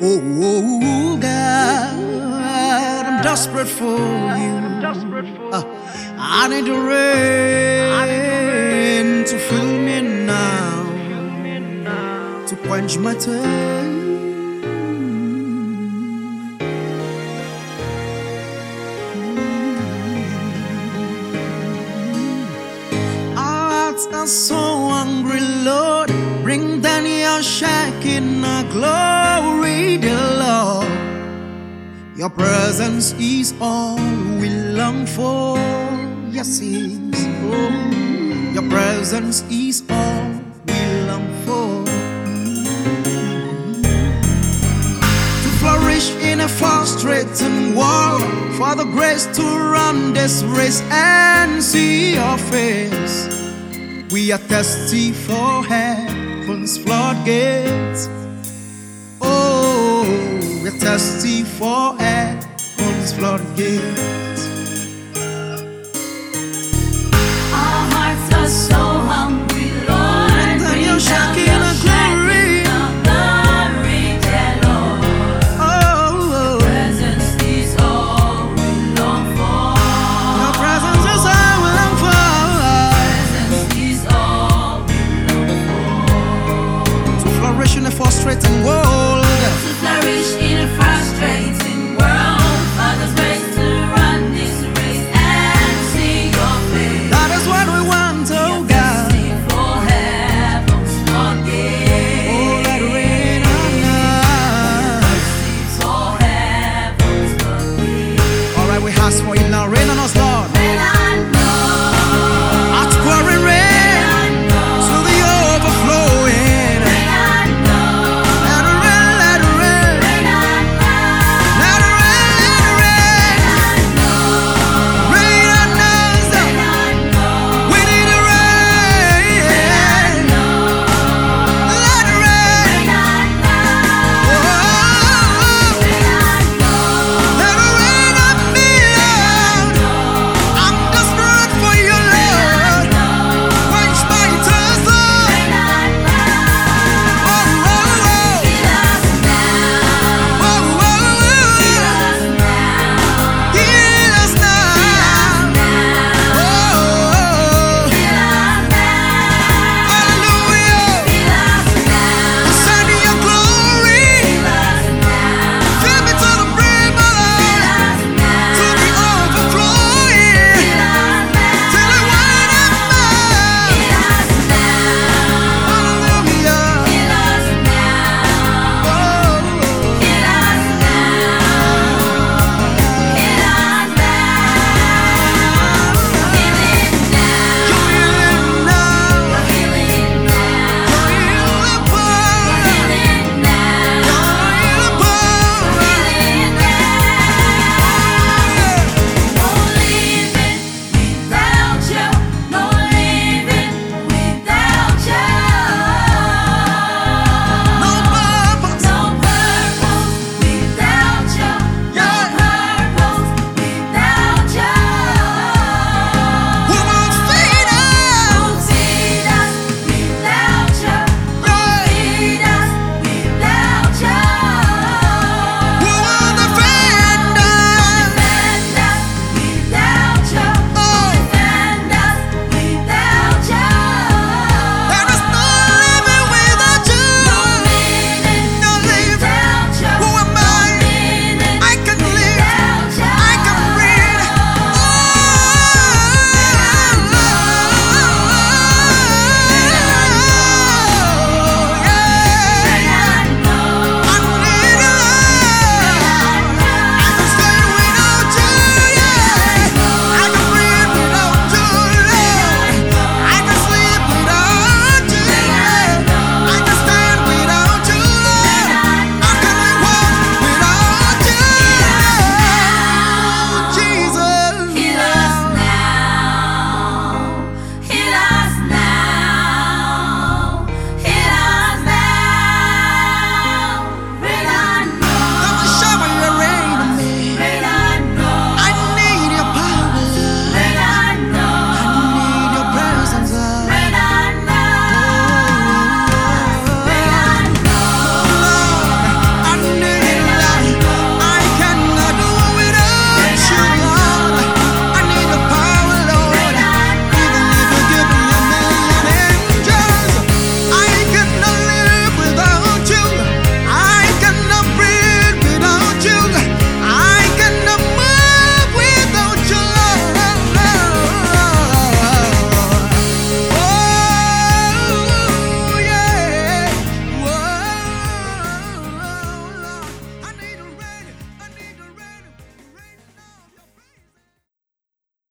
Oh, God, I'm desperate for you. I need the rain to fill me now, to quench my thirst. Our hearts are so hungry, Lord. Bring down your Shekinah glory, dear Lord. Your presence is all we long for. Yes, it is. Oh, your presence is all we long for. To flourish in a frustrating world, for the grace to run this race and see your face. We are thirsty for heaven's floodgates. Oh, we're thirsty for heaven's floodgates.